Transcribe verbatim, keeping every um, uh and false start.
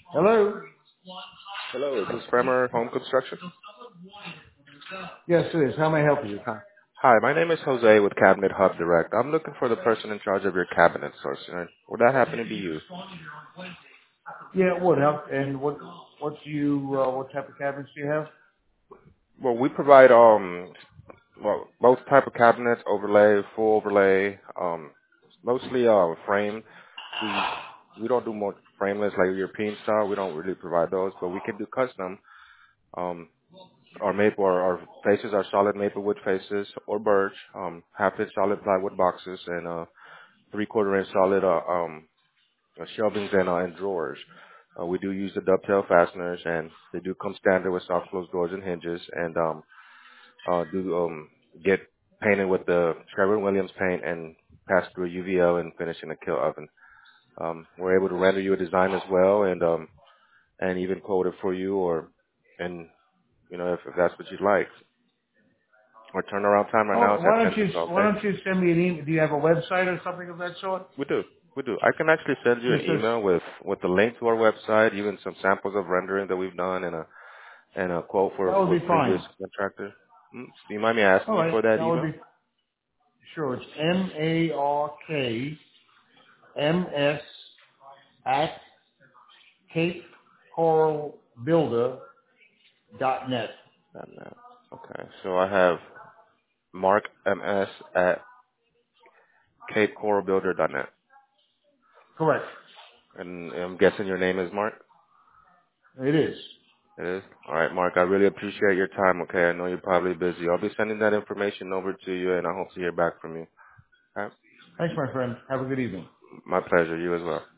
Hello? Hello, is this Bremer Home Construction? Yes, it is. How may I help you? Hi. Hi, my name is Jose with Cabinet Hub Direct. I'm looking for the person in charge of your cabinet sourcing. Would that happen to be you? Yeah, it would help. And what what do you uh, what type of cabinets do you have? Well, we provide um well both type of cabinets, overlay, full overlay, um mostly uh frame. We we don't do more frameless like European style. We don't really provide those, but we can do custom. Um, our maple, our, our faces are solid maple wood faces or birch. Um, half inch solid plywood boxes and uh three quarter inch solid uh, um uh, shelvings and, uh, and drawers. Uh, we do use the dovetail fasteners, and they do come standard with soft close doors and hinges, and um, uh, do um, get painted with the Sherwin-Williams paint and pass through a U V L and finish in a kill oven. Um, we're able to render you a design as well, and um, and even quote it for you, or and you know if, if that's what you'd like. Our turnaround time right Oh, now is why at ten don't to you twelve why days. don't you send me an email? Do you have a website or something of that sort? We do. We do. I can actually send you an Just as email with, with the link to our website, even some samples of rendering that we've done, and a and a quote for that would with be previous fine. contractors. Mm, Do you mind me All asking you right, for that that would email? be sure. It's M A R K M S at Cape Coral Builder dot net. Not now. Okay. So I have Mark M S at cape coral builder dot net. Correct. And I'm guessing your name is Mark? It is. It is? All right, Mark, I really appreciate your time, okay? I know you're probably busy. I'll be sending that information over to you, and I hope to hear back from you. All right? Thanks, my friend. Have a good evening. My pleasure. You as well.